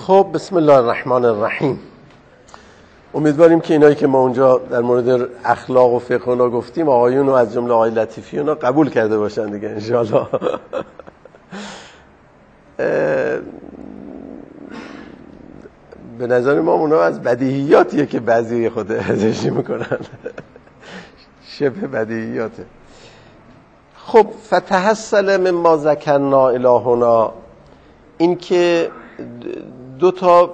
خب بسم الله الرحمن الرحیم. امیدواریم که اینایی که ما اونجا در مورد اخلاق و فقه اونا گفتیم آقایون و از جمله آقای لطیفی اونا قبول کرده باشن دیگه انشاءالله. به نظر ما اونا از بدیهیاتیه که بعضی خود ازشی میکنن. شبه بدیهیاته. خب فتحصل مما ذکرنا الهنا، این که دو تا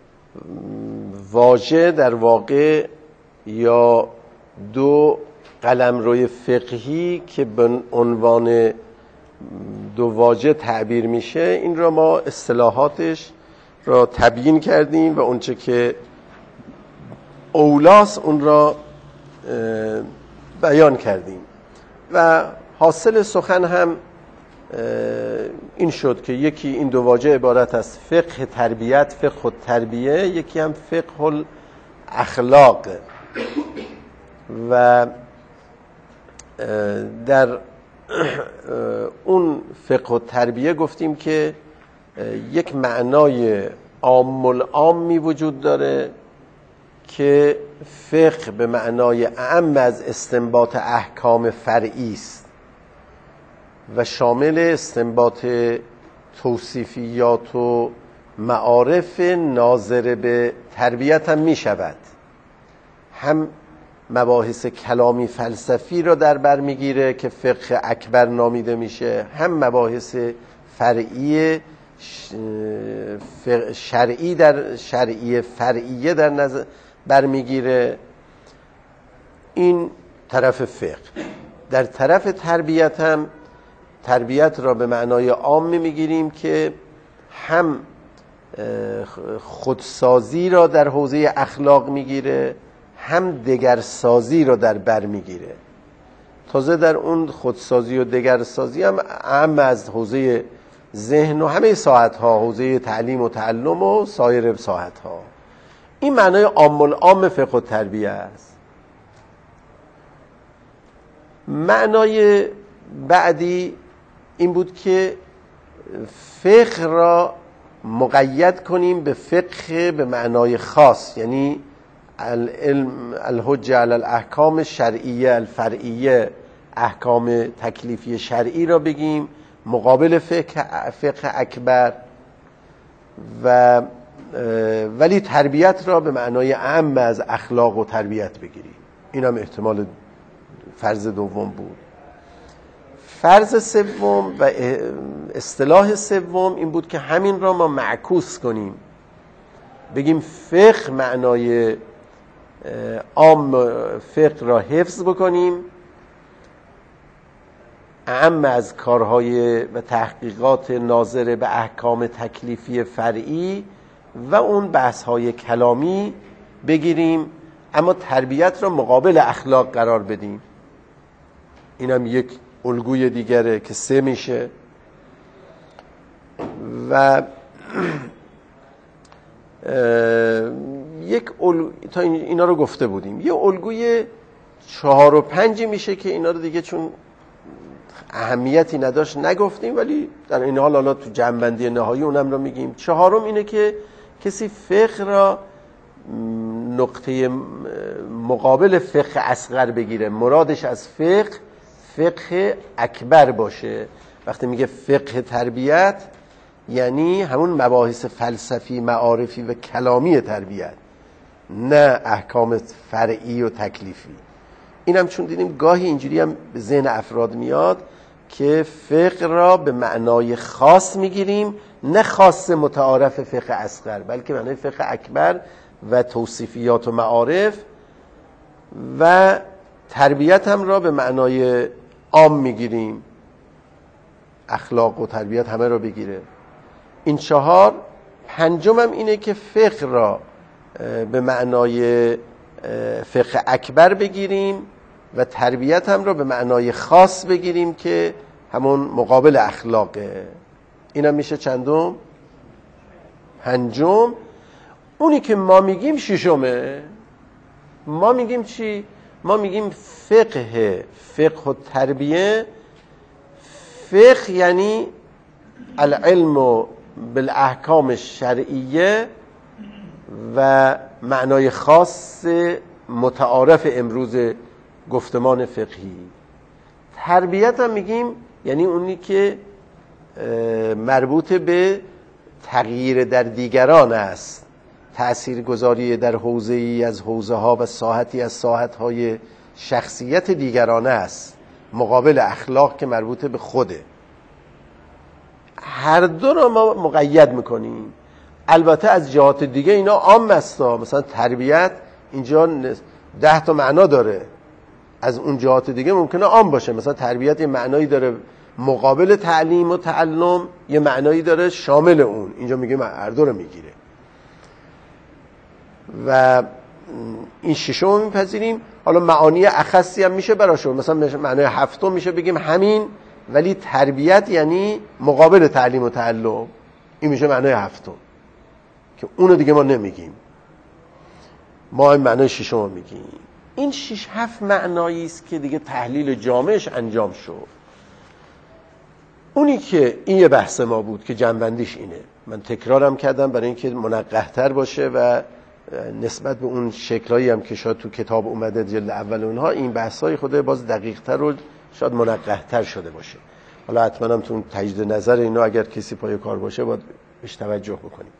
واژه در واقع یا دو قلمروی فقهی که به عنوان دو واژه تعبیر میشه، این را ما اصطلاحاتش را تبیین کردیم و اونچه که اولاس اون را بیان کردیم و حاصل سخن هم این شد که یکی این دو واژه عبارت از فقه تربیت، فقه التربیه، یکی هم فقه الاخلاق. و در اون فقه التربیه گفتیم که یک معنای عام العامی وجود داره که فقه به معنای اعم از استنباط احکام فرعی است و شامل استنباط توصیفیات و معارف ناظر به تربیت هم می شود. هم مباحث کلامی فلسفی را در بر میگیره که فقه اکبر نامیده میشه، هم مباحث فرعی شرعی در شرعی فرعیه در نظر برمیگیره. این طرف فقه. در طرف تربیت هم تربیت را به معنای عام میگیریم که هم خودسازی را در حوزه اخلاق میگیره، هم دگرسازی را در بر میگیره. تازه در اون خودسازی و دگرسازی هم از حوزه ذهن و همه ساعتها، حوزه تعلیم و تعلم و سایر ساعتها. این معنای عام العام فقه و تربیه است. معنای بعدی این بود که فقه را مقید کنیم به فقه به معنای خاص، یعنی الحجه علی الاحکام الشرعیه الفرعیه، احکام تکلیفی شرعی را بگیم مقابل فقه اکبر، و ولی تربیت را به معنای اعم از اخلاق و تربیت بگیریم. این هم احتمال فرض دوم بود. فرض سوم و اصطلاح سوم این بود که همین را ما معکوس کنیم، بگیم فقه معنای عام فقه را حفظ بکنیم، اعم از کارهای و تحقیقات ناظر به احکام تکلیفی فرعی و اون بحث‌های کلامی بگیریم، اما تربیت را مقابل اخلاق قرار بدیم. اینم یک الگوی دیگره که 3 میشه. و تا اینا رو گفته بودیم. یه الگوی 4 و 5 میشه که اینا رو دیگه چون اهمیتی نداشت نگفتیم، ولی در این حال تو جمع‌بندی نهایی اونم رو میگیم. 4م اینه که کسی فقه را نقطه مقابل فقه اصغر بگیره، مرادش از فقه اکبر باشه. وقتی میگه فقه تربیت یعنی همون مباحث فلسفی، معارفی و کلامی تربیت، نه احکام فرعی و تکلیفی. اینم چون دیدیم گاهی اینجوری هم به ذهن افراد میاد که فقه را به معنای خاص میگیریم، نه خاص متعارف فقه اصغر، بلکه معنای فقه اکبر و توصیفیات و معارف، و تربیت هم را به معنای عام میگیریم، اخلاق و تربیت همه را بگیره. این 4. 5م هم اینه که فقه را به معنای فقه اکبر بگیریم و تربیت هم را به معنای خاص بگیریم که همون مقابل اخلاقه. اینم میشه چندم؟ 5م. اونی که ما میگیم 6مه. ما میگیم چی؟ ما میگیم فقه و تربیه. فقه یعنی العلم بالاحکام شرعیه و معنای خاص متعارف امروز گفتمان فقهی. تربیت هم میگیم یعنی اونی که مربوط به تغییر در دیگران است، تأثیرگذاری در حوزه‌ای از حوزه‌ها و ساحتی از ساحت‌های شخصیت دیگرانه است، مقابل اخلاق که مربوط به خوده. هر دو رو ما مقید میکنیم. البته از جهات دیگه اینا عام است، مثلا تربیت اینجا 10 تا معنا داره، از اون جهات دیگه ممکنه عام باشه. مثلا تربیت یه معنایی داره مقابل تعلیم و تعلم، یه معنایی داره شامل اون. اینجا میگه هر دو رو میگیره و این ششم میپذیریم. حالا معانی اخصی هم میشه براشون، مثلا معنای هفتم میشه بگیم همین، ولی تربیت یعنی مقابل تعلیم و تعلم، این میشه معنای هفتم که اونو دیگه ما نمیگیم، ما این معنای ششم میگیم. این 6-7 معنایی است که دیگه تحلیل جامعش انجام شد. اونی که این یه بحث ما بود که جنبندیش اینه، من تکرارم کردم برای اینکه منقح‌تر باشه و نسبت به اون شکلایی هم که شاید تو کتاب اومده جلد اول اونها، این بحثای خود باز دقیق‌تر و شاید منقح‌تر شده باشه. حالا حتما هم تو اون تجدید نظر اینا اگر کسی پای کار باشه باید بهش توجه بکنیم،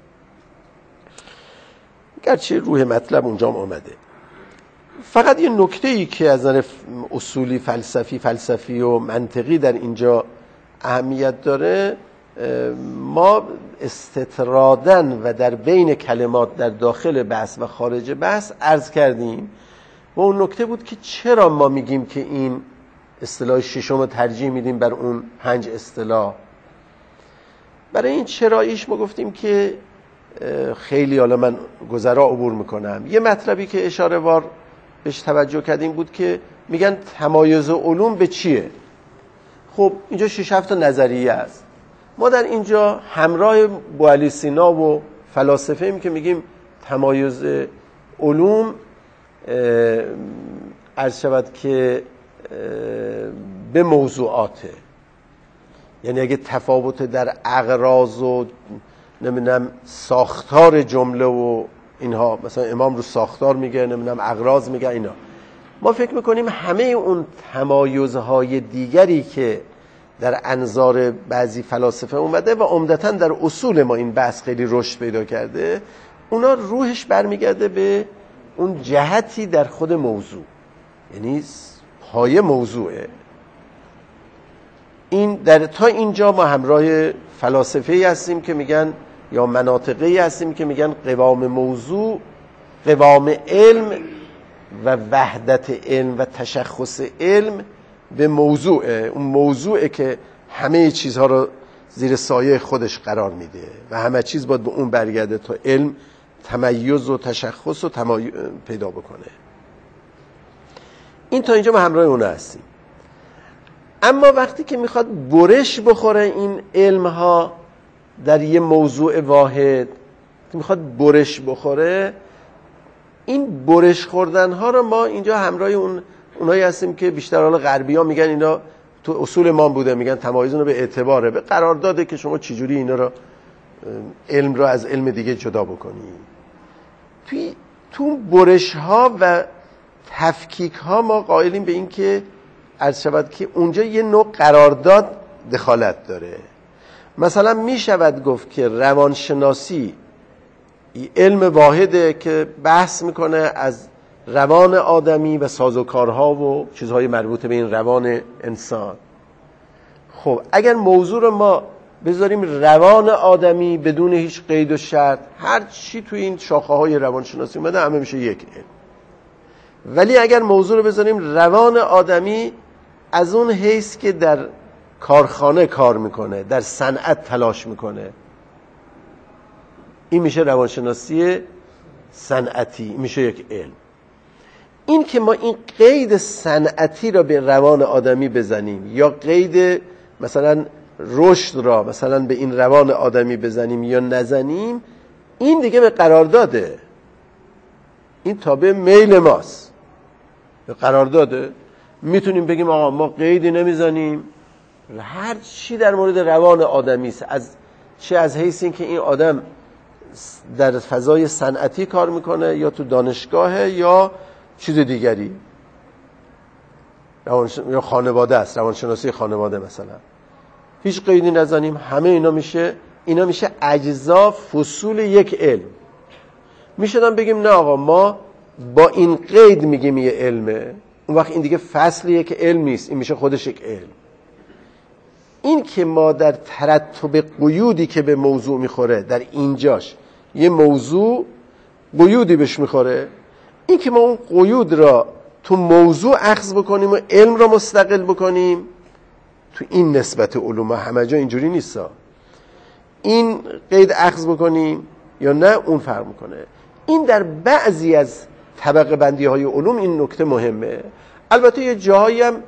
گرچه روح مطلب اونجا هم اومده. فقط یه نکته‌ای که از نظر اصولی فلسفی و منطقی در اینجا اهمیت داره، ما استطرادن و در بین کلمات در داخل بحث و خارج بحث عرض کردیم و اون نکته بود که چرا ما میگیم که این اصطلاح ششم رو ترجیح میدیم بر اون 5 اصطلاح. برای این چراییش ما گفتیم که خیلی، حالا من گذرا عبور میکنم، یه مطلبی که اشاره وار بهش توجه کردیم بود که میگن تمایز علوم به چیه. خب اینجا 6-7 تا نظریه است. ما در اینجا همراه بوعلی سینا و فلاسفه ایم که میگیم تمایز علوم عرض شود که به موضوعاته، یعنی اگه تفاوت در اغراض و نمیدونم ساختار جمله و اینها، مثلا امام رو ساختار میگه، نمیدونم اغراض میگه، اینا ما فکر میکنیم همه اون تمایزهای دیگری که در انظار بعضی فلاسفه اومده و عمدتاً در اصول ما این بحث خیلی رشد پیدا کرده، اونا روحش برمیگرده به اون جهتی در خود موضوع، یعنی پایه موضوعه. این در تا اینجا ما همراه فلاسفه‌ای هستیم که میگن، یا مناطقی هستیم که میگن قوام موضوع، قوام علم و وحدت علم و تشخص علم به موضوعه. اون موضوعه که همه چیزها رو زیر سایه خودش قرار میده و همه چیز باید به اون برگرده تا علم تمیز و تشخص و پیدا بکنه. این تا اینجا ما همراه اون هستیم. اما وقتی که میخواد برش بخوره این علم ها در یه موضوع واحد، میخواد برش بخوره، این برش خوردن ها رو ما اینجا همراه اونایی هستیم که بیشتر حالا غربی ها میگن اینا تو اصول ما بوده، میگن تمایز رو به اعتباره، به قرار داده که شما چجوری اینا رو علم رو از علم دیگه جدا بکنی. تو برش ها و تفکیک ها ما قائلیم به این که عرض شود که اونجا یه نوع قرارداد دخالت داره. مثلا می شود گفت که روانشناسی علم واحده که بحث میکنه از روان آدمی و سازوکارها و چیزهای مربوط به این روان انسان. خب اگر موضوع رو ما بذاریم روان آدمی بدون هیچ قید و شرط، هر چی توی این شاخه های روانشناسی اومده همه میشه یک علم. ولی اگر موضوع رو بذاریم روان آدمی از اون حیث که در کارخانه کار میکنه، در صنعت تلاش میکنه، این میشه روانشناسی صنعتی، میشه یک علم. این که ما این قید صنعتی را به روان آدمی بزنیم یا قید مثلا رشد را مثلا به این روان آدمی بزنیم یا نزنیم، این دیگه به قرارداده، این تابع میل ماست، به قرارداده. میتونیم بگیم آقا ما قیدی نمیزنیم، هر چی در مورد روان آدمی است، از چه از حیث این که این آدم در فضای صنعتی کار میکنه یا تو دانشگاهه یا چیز دیگری، یا خانواده است، روانشناسی خانواده مثلا، هیچ قیدی نزنیم، همه اینا میشه اجزا فصول یک علم. میشدم بگیم نه آقا ما با این قید میگیم یه علمه، اون وقت این دیگه فصل یک علم نیست، این میشه خودش یک علم. این که ما در ترتب قیودی که به موضوع میخوره در اینجاش یه موضوع قیودی بهش میخوره، این که ما اون قیود را تو موضوع اخذ بکنیم و علم را مستقل بکنیم، تو این نسبت علوم همه جا اینجوری نیستا. این قید اخذ بکنیم یا نه اون فرق میکنه. این در بعضی از طبقه بندی های علوم این نکته مهمه. البته یه جایی هم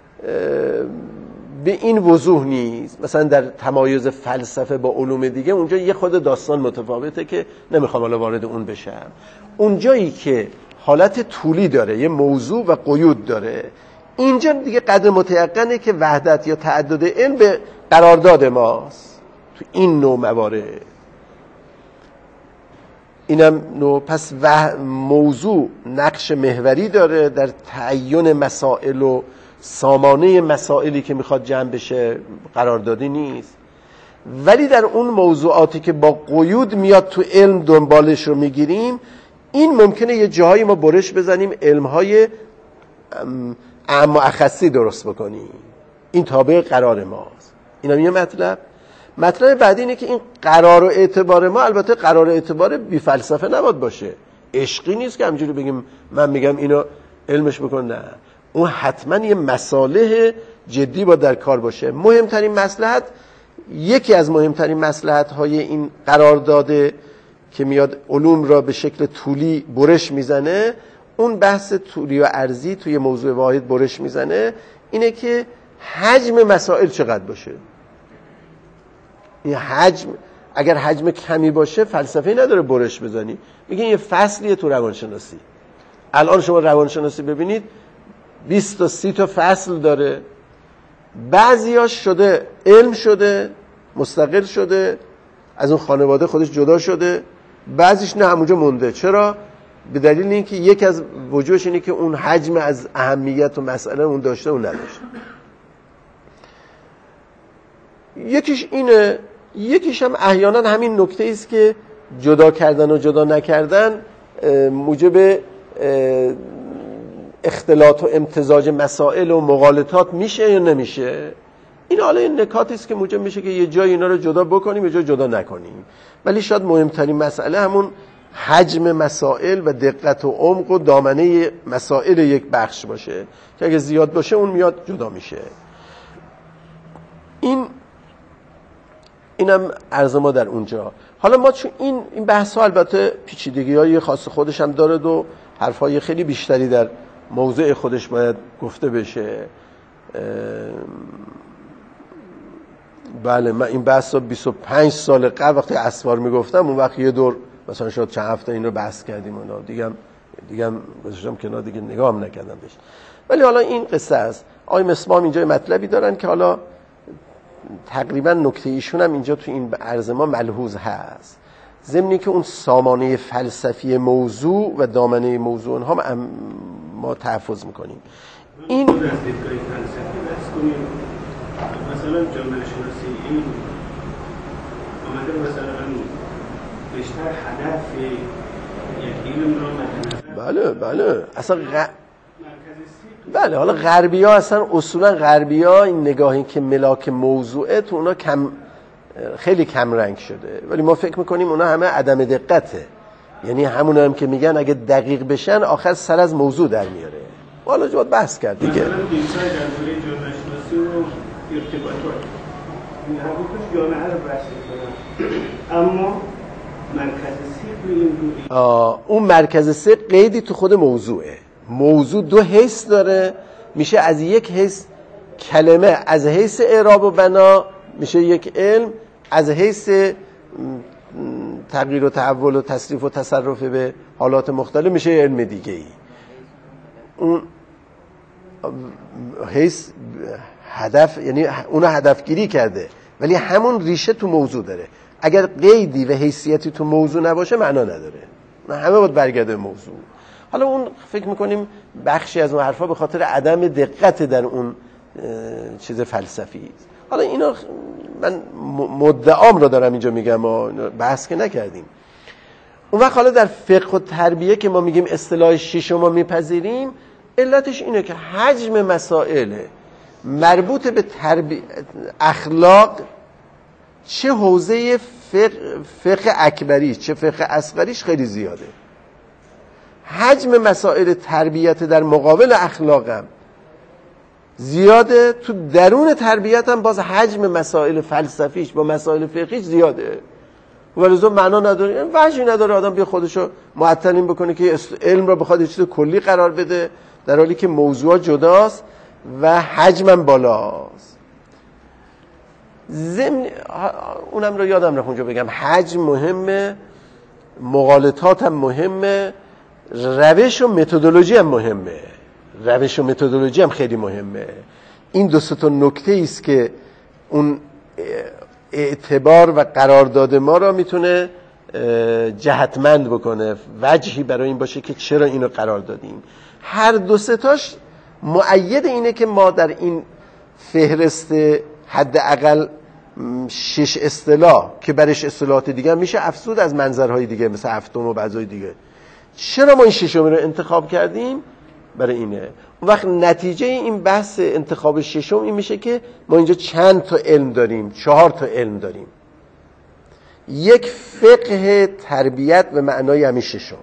به این وضوح نیست، مثلا در تمایز فلسفه با علوم دیگه اونجا یه خود داستان متفاوته که نمیخوام حالا وارد اون بشم. اونجایی که حالت طولی داره، یه موضوع و قیود داره، اینجا دیگه قدر متیقنه که وحدت یا تعدد علم به قرارداد ماست تو این نوع موارد. اینم نوع پس موضوع نقش محوری داره در تعیین مسائل و سامانه مسائلی که میخواد جمع بشه، قراردادی نیست. ولی در اون موضوعاتی که با قیود میاد تو علم دنبالش رو میگیریم، این ممکنه یه جاهایی ما برش بزنیم علمهای اعم و اخصی درست بکنیم، این تابع قرار ماست. اینم یه مطلب بعدی اینه که این قرار و اعتبار ما، البته قرار و اعتبار بی فلسفه نباید باشه، عشقی نیست که همجوری بگیم من میگم اینو علمش بکن، نه، اون حتما یه مصالح جدی باید در کار باشه. مهمترین مصلحت، یکی از مهمترین مصلحت های این قرارداد که میاد علوم را به شکل طولی برش میزنه، اون بحث طولی و عرضی توی موضوع واحد برش میزنه، اینه که حجم مسائل چقدر باشه. این حجم، اگر حجم کمی باشه فلسفه نداره برش بزنی، میگه یه فصلیه تو روانشناسی. الان شما روانشناسی ببینید 20 تا 30 تا فصل داره، بعضیاش شده علم شده، مستقل شده، از اون خانواده خودش جدا شده، بعضیش نه همونجا مونده. چرا؟ به دلیل اینکه یک از وجوهش اینه که اون حجم از اهمیت و مسئله اون داشته و نداشته. یکیش اینه، یکیش هم احیانا همین نکته است که جدا کردن و جدا نکردن موجب اختلاط و امتزاج مسائل و مغالطات میشه یا نمیشه. این حالا این نکاتی است که موجب میشه که یه جای اینا رو جدا بکنیم، یه جای جدا نکنیم. ولی شاید مهمترین مسئله همون حجم مسائل و دقت و عمق و دامنه مسائل یک بخش باشه که اگه زیاد باشه اون میاد جدا میشه. اینم عرض ما در اونجا. حالا ما چون این بحث ها البته پیچیدگی‌های خاص خودش هم داره و حرفای خیلی بیشتری در موضوع خودش باید گفته بشه. بله، من این بحث ها 25 سال قبل وقتی اسوار میگفتم، اون وقت یه دور مثلا شاید چند هفته این رو بحث کردیم اونا دیگه گذاشتم کنار، دیگه نگاه هم نکردم بهش. ولی حالا این قصه است. آقای مسمام اینجا مطلبی دارن که حالا تقریبا نکته ایشون هم اینجا تو این عرض ما ملحوظ هست، ضمنی که اون سامانه فلسفی موضوع و دامنه موضوع اونها ما تحفظ میکنیم. این مثلا جامعه شناسی این اومده مثلا بیشتر هدف یک علم رو بله اصلا بله، حالا غربی‌ها اصلا اصولا غربی‌ها این نگاهی که ملاک موضوعه تو اونا خیلی کم رنگ شده، ولی ما فکر میکنیم اونا همه عدم دقته. یعنی همون هم که میگن اگه دقیق بشن آخر سر از موضوع در میاره. حالا جواد بحث کرد دیگه. مثلا دیزاین در دوره جامعه شناسی و ارتباطات این هر دو جامعه رو بحث میکنن، اما مرکز سه این اون مرکز سه قیدی تو خود موضوعه. موضوع دو حیث داره، میشه از یک حیث کلمه، از حیث اعراب و بنا میشه یک علم، از حیث تغییر و تحول و تصریف و تصرف به حالات مختلف میشه علم دیگه ای. اون حیث هدف، یعنی اونو هدفگیری کرده، ولی همون ریشه تو موضوع داره. اگر قیدی و حیثیتی تو موضوع نباشه معنا نداره، همه باید برگرده موضوع. حالا اون فکر میکنیم بخشی از اون حرفا به خاطر عدم دقت در اون چیز فلسفی است. حالا اینا من مدعام رو دارم اینجا میگم، ما بحث که نکردیم. اون وقت حالا در فقه و تربیه که ما میگیم اصطلاح ششم ما میپذیریم، علتش اینه که حجم مسائل مربوط به اخلاق، چه حوزه فقه اکبریش چه فقه اصغریش خیلی زیاده. حجم مسائل تربیت در مقابل اخلاقم زیاده، تو درون تربیت هم باز حجم مسائل فلسفیش با مسائل فقهیش زیاده، ولذا معنا نداره، وجهی نداره آدم بیا خودشو معطلین بکنه که علم را بخواد یه چیز کلی قرار بده، در حالی که موضوع جداست و حجمم بالاست. اونم رو یادم رفت اونجا بگم، حجم مهمه، مغالطات هم مهمه، روش و متدولوژی هم مهمه. روش و متدولوژی هم خیلی مهمه. این دو تا نکته است که اون اعتبار و قرارداد ما را میتونه جهتمند بکنه، وجهی برای این باشه که چرا اینو قرار دادیم. هر دو تاش مؤید اینه که ما در این فهرست حداقل 6 اصطلاح که برش اصطلاحات دیگه میشه افزود از منظرهای دیگه مثل هفتم و بعضای دیگه، چرا ما این ششم رو انتخاب کردیم؟ برای اینه. اون وقت نتیجه این بحث انتخاب ششم این میشه که ما اینجا چند تا علم داریم؟ 4 تا علم داریم. یک فقه تربیت به معنای همین ششم،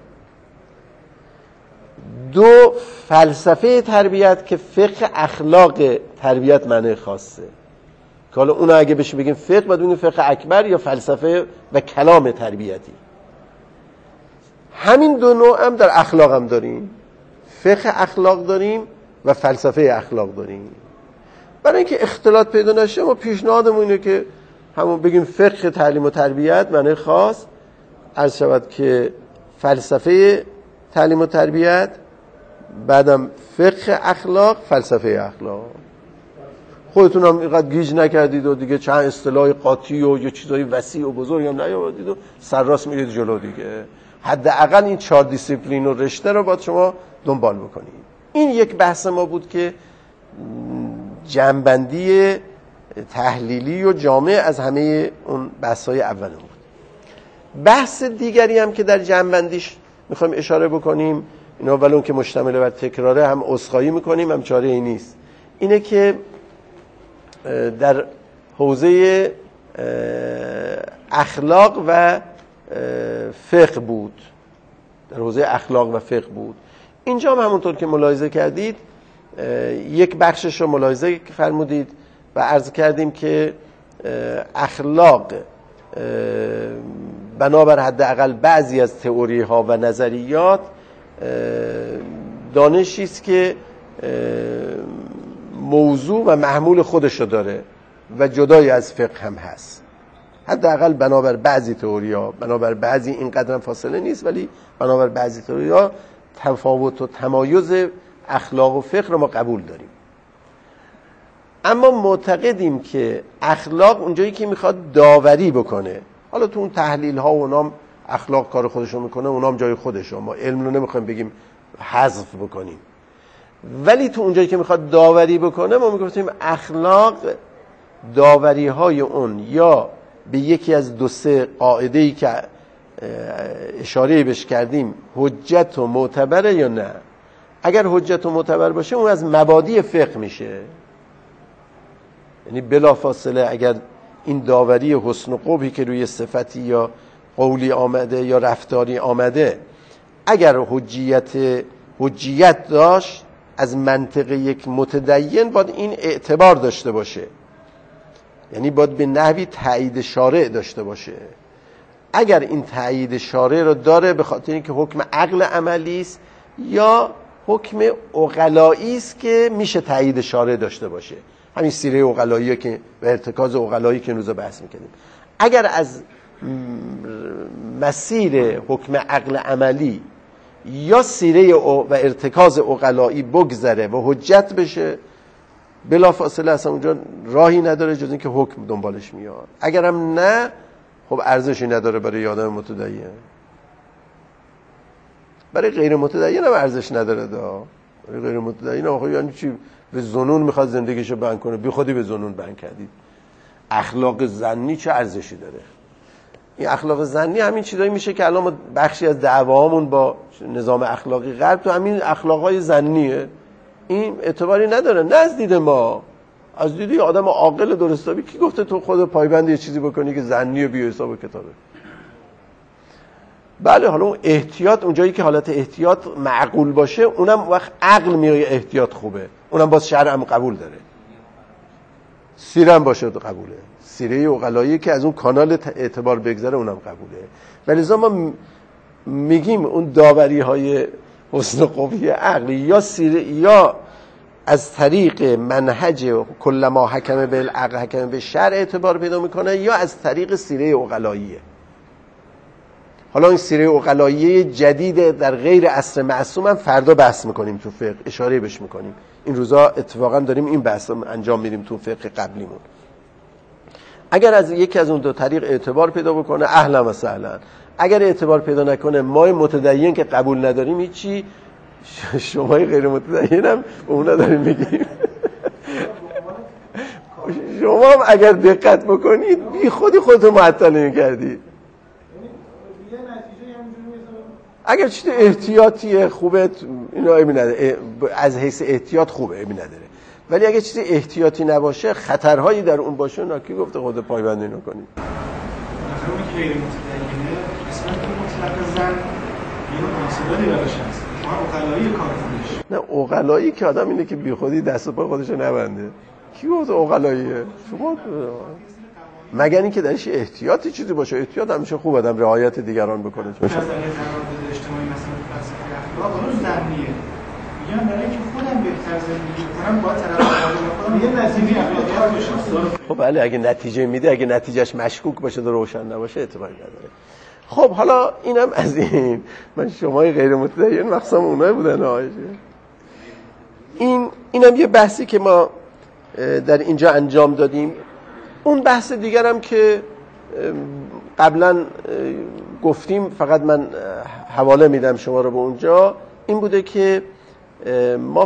2 فلسفه تربیت که فقه اخلاق تربیت معنی خاصه، که حالا اون اگه بشه بگیم فقه باید بگیم فقه اکبر یا فلسفه و کلام تربیتی. همین 2 نوع هم در اخلاق هم داریم، فقه اخلاق داریم و فلسفه اخلاق داریم. برای اینکه اختلاط پیدا نشه ما پیشنهادمون اینه که همون بگیم فقه تعلیم و تربیت معنی خاص، عرض شود که فلسفه تعلیم و تربیت، بعدم فقه اخلاق، فلسفه اخلاق. خودتون هم اینقدر گیج نکردید و دیگه چند اصطلاح قاطی و یه چیزای وسیع و بزرگ هم نیاوردید و سرراست میرید جلو دیگه. حداقل این 4 دیسیپلین و رشته رو باید شما دنبال بکنید. این یک بحث ما بود که جمع‌بندی تحلیلی و جامع از همه اون بحث‌های اول بود. بحث دیگری هم که در جمع‌بندیش میخوایم اشاره بکنیم، اینا ولون که مشتمل بر تکراره، هم عذرخواهی میکنیم هم چاره ای نیست، اینه که در حوزه اخلاق و فقه بود. در حوزه اخلاق و فقه بود. اینجا هم همونطور که ملاحظه کردید یک بخشش رو ملاحظه فرمودید و عرض کردیم که اخلاق بنابر حداقل بعضی از تئوری ها و نظریات دانشی است که موضوع و محمول خودش رو داره و جدای از فقه هم هست. حداقل بنابر بعضی تئوری ها، بنابر بعضی اینقدر فاصله نیست، ولی بنابر بعضی تئوری ها تفاوت و تمایز اخلاق و فقه رو ما قبول داریم. اما معتقدیم که اخلاق اونجایی که میخواد داوری بکنه، حالا تو اون تحلیل ها و اونام اخلاق کار خودشو میکنه، اونام جای خودشو، ما علم رو نمیخوایم بگیم حذف بکنیم، ولی تو اونجایی که میخواد داوری بکنه ما میگفتیم اخلاق داوری های اون یا به یکی از 2-3 قاعده‌ای که اشاره بهش کردیم حجت و معتبره یا نه. اگر حجت و معتبر باشه اون از مبادی فقه میشه، یعنی بلافاصله اگر این داوری حسن و قبحی که روی صفتی یا قولی آمده یا رفتاری آمده اگر حجیت داشت از منطق یک متدین باید این اعتبار داشته باشه، یعنی باید به نحوی تایید شارع داشته باشه. اگر این تایید شارع رو داره به خاطر اینکه حکم عقل عملی است یا حکم عقلایی است که میشه تایید شارع داشته باشه، همین سیره عقلایی که و ارتکاز عقلایی که روزا بحث میکنیم، اگر از مسیر حکم عقل عملی یا سیره و ارتکاز عقلایی بگذره و حجت بشه بلافاصله اصلا اونجا راهی نداره جز اینکه حکم دنبالش میاد. اگرم نه خب ارزشی نداره برای آدم متدین. برای غیر متدین هم ارزش نداره دا. برای غیر متدین هم یعنی چی؟ به ظنون میخواد زندگیشو بند کنه، بی خودی به ظنون بند کردید. اخلاق ظنی چه ارزشی داره؟ این اخلاق ظنی همین چیزایی میشه که الان بخشی از دعوامون با نظام اخلاقی غرب تو همین اخلاقای ظنیه. این اعتباری نداره نه از دید ما، از دید آدم عاقل درستابی. کی گفته تو خود پایبند یه چیزی بکنی که ظنی و بی حساب کتابه؟ بله حالا اون احتیاط، اونجایی که حالت احتیاط معقول باشه، اونم وقت عقل میگه احتیاط خوبه، اونم باز شرع هم قبول داره. سیره هم باشه قبوله، سیره عقلایی که از اون کانال اعتبار بگذره اونم قبوله. ولی لذا ما میگیم اون داوری های حسن قوی عقلی یا سیره یا از طریق منهج کل ما حکم بالعقل حکم بالشرع اعتبار پیدا میکنه یا از طریق سیره عقلاییه. حالا این سیره عقلایی جدید در غیر عصر معصوم هم فردا بحث میکنیم تو فقه، اشاره بهش میکنیم. این روزا اتفاقا داریم این بحث رو انجام میدیم تو فقه قبلیمون. اگر از یکی از اون دو طریق اعتبار پیدا بکنه اهلا و سهلا، اگر اعتبار پیدا نکنه ما متدین که قبول نداریم هیچی، شما غیر متدین هم به اون نداریم میگیم. شما هم اگر دقت بکنید بی خودی خودتون معطل میکردید. اگر چیز احتیاطی خوبه اینا ایمی نداره، از حیث احتیاط خوبه ایمی نداره، ولی اگر چیز احتیاطی نباشه خطرهایی در اون باشه ناکی گفته خود پایبندی نکنید. اون که غیر متدینه قسمت مطلق زن یه مسئله براش هست، ما عقلایی کار خودش. نه عقلایی که آدم اینه که بی خودی دست و پای خودشو نبنده. کی گفت عقلاییه؟ شما مگر اینکه درش احتیاطی چیزی باشه. احتیاط همیشه خوب آدم رعایت دیگران بکنه. چون مثلا قرارداد اجتماعی مثلا فلسفه اخلاق اون ذهنیه. میگم برای اینکه خودم بهتر زندگی کنم با طرف خودم یه نتیجه اخلاقیات بشه. خب بله اگه نتیجه میده، اگه نتیجهش مشکوک باشه و روشن نباشه اعتباری نداره. خب حالا اینم از این. من شمای غیر متدین مقصد اونایی بودن آیشه. اینم یه بحثی که ما در اینجا انجام دادیم. اون بحث دیگرم که قبلا گفتیم، فقط من حواله میدم شما رو به اونجا، این بوده که ما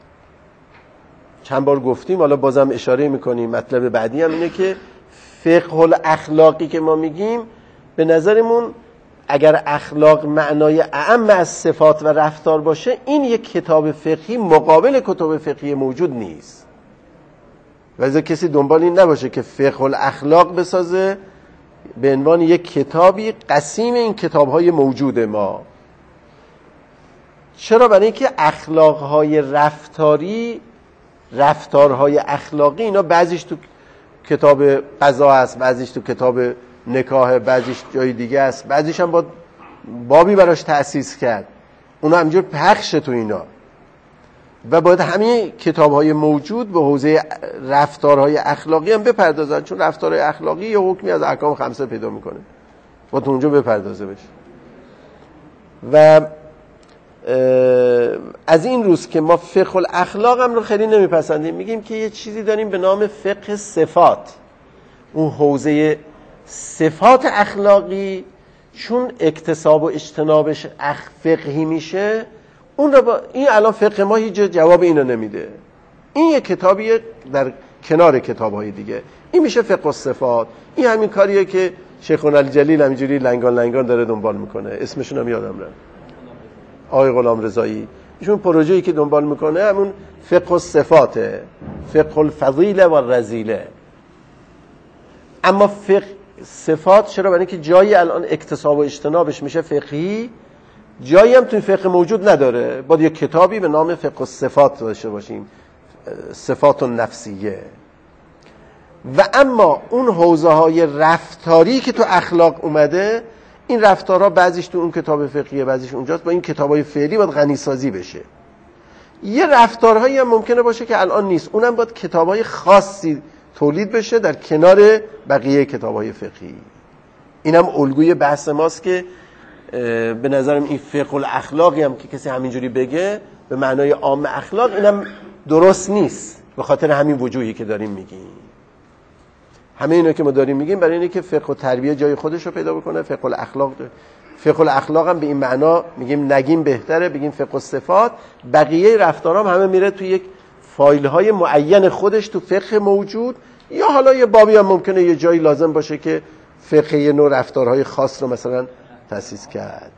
چند بار گفتیم، حالا بازم اشاره میکنیم. مطلب بعدی هم اینه که فقه الاخلاقی که ما میگیم به نظرمون اگر اخلاق معنای اعم از صفات و رفتار باشه، این یک کتاب فقهی مقابل کتاب فقهی موجود نیست. ولی کسی دنبال این نباشه که فقه الاخلاق بسازه به عنوان یک کتابی قسیم این کتاب‌های موجود ما. چرا؟ برای اینکه اخلاق‌های رفتاری، رفتارهای اخلاقی، اینا بعضیش تو کتاب قضا است، بعضیش تو کتاب نکاح، بعضیش جای دیگه است، بعضیش هم با بابی براش تأسیس کرد. اونا همینجور پخشه تو اینا. و باید همین کتاب‌های موجود به حوزه رفتارهای اخلاقی هم بپردازن، چون رفتارهای اخلاقی یه حکمی از احکام خمسه پیدا میکنه، باید تو اونجا بپردازه بشه. و از این روز که ما فقه الاخلاق هم رو خیلی نمیپسندیم، میگیم که یه چیزی داریم به نام فقه صفات. اون حوزه صفات اخلاقی چون اکتساب و اجتنابش فقهی میشه، اون رو با این الان فقه ما هیچ جواب اینو نمیده. این یک کتابیه در کنار کتاب‌های دیگه. این میشه فقه الصفات. این همین کاریه که شیخنا الجلیل همینجوری لنگان داره دنبال میکنه. اسمشون هم یادم رفت. آقای غلام رضایی. ایشون پروژه‌ای که دنبال میکنه همون فقه الصفاته، فقه الفضیله و الرذیله. اما فقه صفات چرا؟ برای اینکه جایی الان اکتساب و اجتنابش میشه فقهی، جایی هم توی فقه موجود نداره. باید یک کتابی به نام فقه الصفات داشته باشیم، صفات النفسیه. و اما اون حوزه های رفتاری که تو اخلاق اومده، این رفتارها بعضیش تو اون کتاب فقهیه، بعضیش اونجاست. با این کتابای فعلی باید غنی سازی بشه. یه رفتارهایی هم ممکنه باشه که الان نیست، اونم باید کتابای خاصی تولید بشه در کنار بقیه کتابای فقهی. اینم الگوی بحث ماست که به نظرم این فقه الاخلاقی هم که کسی همینجوری بگه به معنای عام اخلاق، اینم درست نیست، به خاطر همین وجوهی که داریم میگیم. همه اینا که ما داریم میگیم برای اینه که فقه و تربیه جای خودش رو پیدا بکنه. فقه الاخلاق فقه الاخلاق هم به این معنا میگیم نگیم بهتره، بگیم فقه الصفات. بقیه رفتارام همه میره توی یک فایل های معین خودش تو فقه موجود، یا حالا یه بابی هم ممکنه یه جایی لازم باشه که فقه یه نوع رفتارهای خاص رو مثلا تأسیس کرد.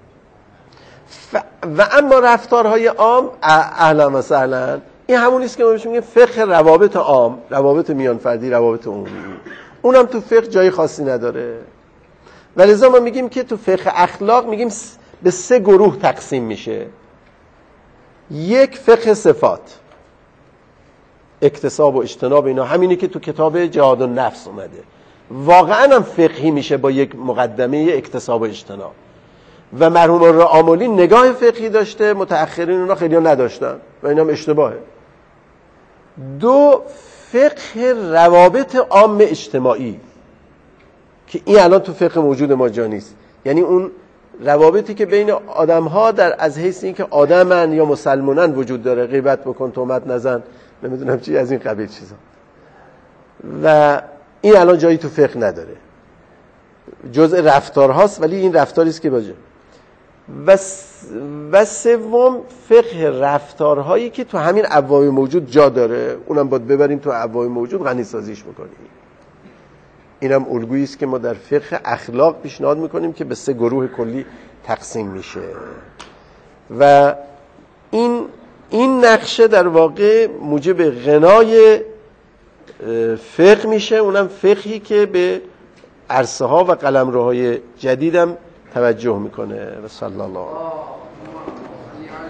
و اما رفتارهای عام اهلا و سهلا، این همون است که ما بهش میگیم فقه روابط عام، روابط میان فردی، روابط عمومی. اونم تو فقه جای خاصی نداره. ولذا ما میگیم که تو فقه اخلاق میگیم به 3 گروه تقسیم میشه. یک فقه صفات، اکتساب و اجتناب، اینا همینی که تو کتاب جهاد النفس اومده. واقعا هم فقهی میشه با یک مقدمه اکتساب و اجتناب. و مرحوم الرعاملی نگاه فقهی داشته، متأخرین اونا خیلی نداشتن و اینم اشتباهه. 2 فقه روابط عام اجتماعی که این الان تو فقه موجود ما جا نیست، یعنی اون روابطی که بین آدم‌ها در از حیث این که آدمن یا مسلمانن وجود داره، غیبت بکن، تهمت نزن، نمیدونم چی از این قبیل چیزا، و این الان جایی تو فقه نداره، جزء رفتارهاست، ولی این رفتاری است که باشه. و 3 فقه رفتارهایی که تو همین ابواب موجود جا داره، اونم باید ببریم تو ابواب موجود غنی سازیش بکنیم. اینم الگویی است که ما در فقه اخلاق پیشنهاد میکنیم که به 3 گروه کلی تقسیم میشه. و این نقشه در واقع موجب غنای فقه میشه، اونم فقهی که به عرصه ها و قلمروهای جدیدم توجه میکنه. و صلی الله